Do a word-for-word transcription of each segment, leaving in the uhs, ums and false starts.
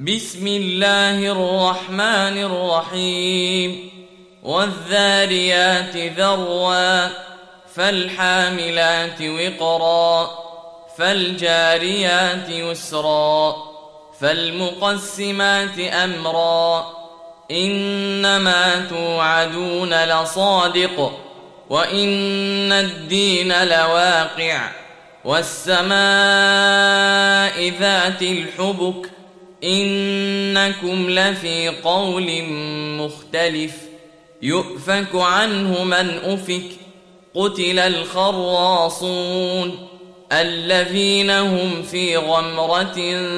بسم الله الرحمن الرحيم والذاريات ذروا فالحاملات وقرا فالجاريات يسرا فالمقسمات أمرا إنما توعدون لصادق وإن الدين لواقع والسماء ذات الحبك إنكم لفي قول مختلف يؤفك عنه من أفك قتل الخراصون الذين هم في غمرة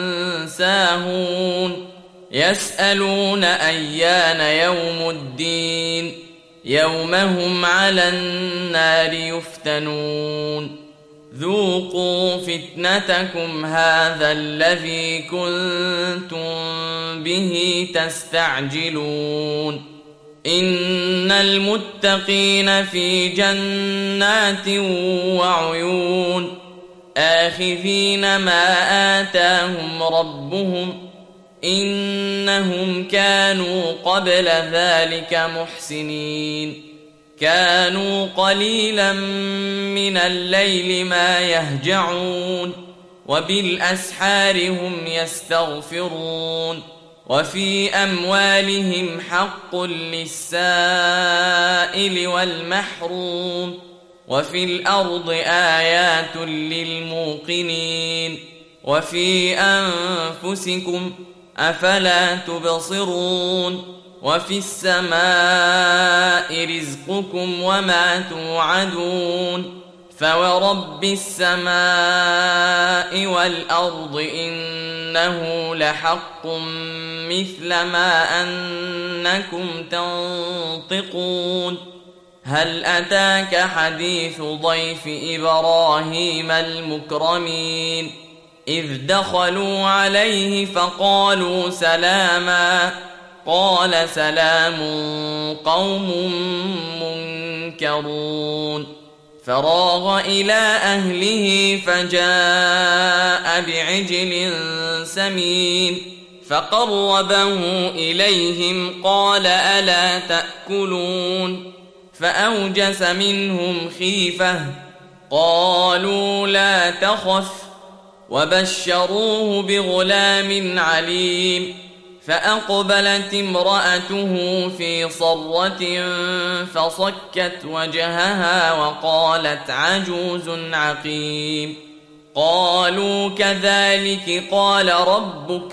ساهون يسألون أيان يوم الدين يوم هم على النار يفتنون ذوقوا فتنتكم هذا الذي كنتم به تستعجلون إن المتقين في جنات وعيون آخذين ما آتاهم ربهم إنهم كانوا قبل ذلك محسنين كانوا قليلا من الليل ما يهجعون وبالأسحار هم يستغفرون وفي أموالهم حق للسائل والمحروم وفي الأرض آيات للموقنين وفي أنفسكم أفلا تبصرون وفي السماء رزقكم وما توعدون فورب السماء والأرض إنه لحق مثل ما أنكم تنطقون هل أتاك حديث ضيف إبراهيم المكرمين إذ دخلوا عليه فقالوا سلاما قال سلام قوم منكرون فراغ إلى أهله فجاء بعجل سمين فقربه إليهم قال ألا تأكلون فأوجس منهم خيفة قالوا لا تخف وبشروه بغلام عليم فأقبلت امرأته في صرة فصكت وجهها وقالت عجوز عقيم قالوا كذلك قال ربك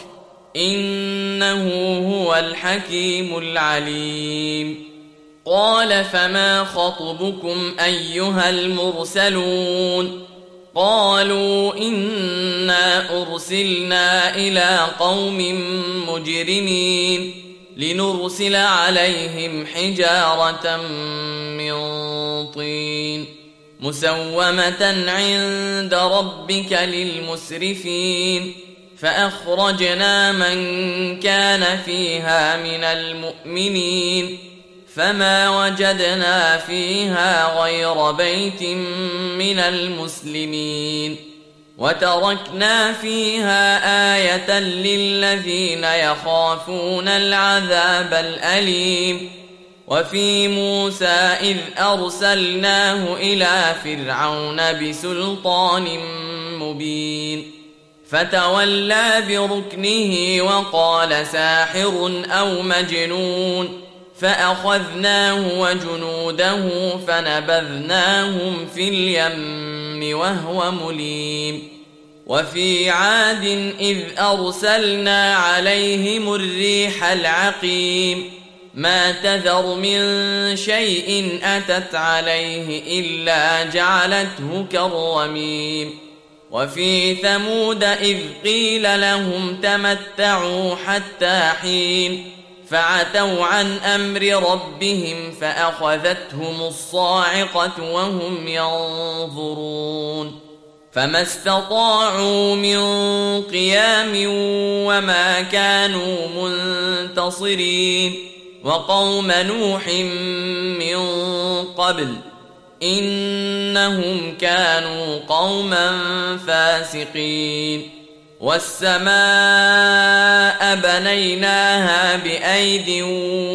إنه هو الحكيم العليم قال فما خطبكم أيها المرسلون قالوا إنا أرسلنا إلى قوم مجرمين لنرسل عليهم حجارة من طين مسومة عند ربك للمسرفين فأخرجنا من كان فيها من المؤمنين فما وجدنا فيها غير بيت من المسلمين وتركنا فيها آية للذين يخافون العذاب الأليم وفي موسى إذ أرسلناه إلى فرعون بسلطان مبين فتولى بركنه وقال ساحر أو مجنون فأخذناه وجنوده فنبذناهم في اليم وهو مليم وفي عاد إذ أرسلنا عليهم الريح العقيم ما تذر من شيء أتت عليه إلا جعلته كالرميم وفي ثمود إذ قيل لهم تمتعوا حتى حين فعتوا عن أمر ربهم فأخذتهم الصاعقة وهم ينظرون فما استطاعوا من قيام وما كانوا منتصرين وقوم نوح من قبل إنهم كانوا قوما فاسقين والسماء بنيناها بأيد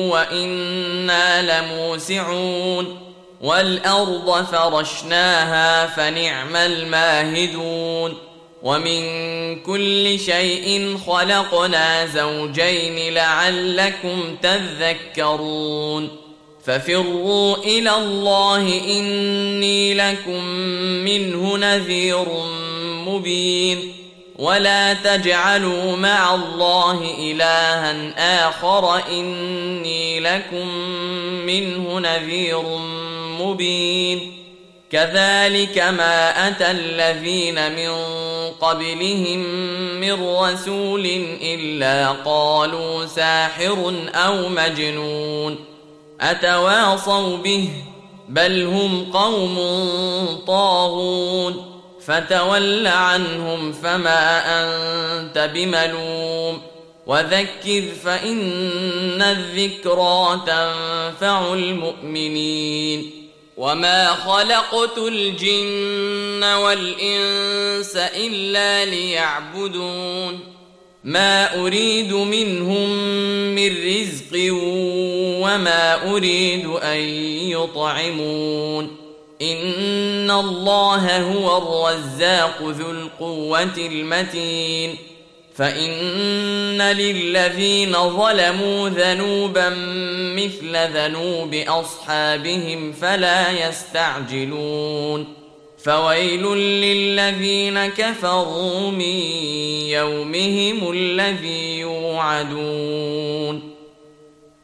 وإنا لموسعون والأرض فرشناها فنعم الماهدون ومن كل شيء خلقنا زوجين لعلكم تذكرون ففروا إلى الله إني لكم منه نذير مبين ولا تجعلوا مع الله إلها آخر إني لكم منه نذير مبين كذلك ما أتى الذين من قبلهم من رسول إلا قالوا ساحر أو مجنون أتواصوا به بل هم قوم طاغون فتول عنهم فما أنت بملوم وذكر فإن الذكرى تنفع المؤمنين وما خلقت الجن والإنس إلا ليعبدون ما أريد منهم من رزق وما أريد أن يطعمون إن الله هو الرزاق ذو القوة المتين فإن للذين ظلموا ذنوبا مثل ذنوب أصحابهم فلا يستعجلون فويل للذين كفروا من يومهم الذي يوعدون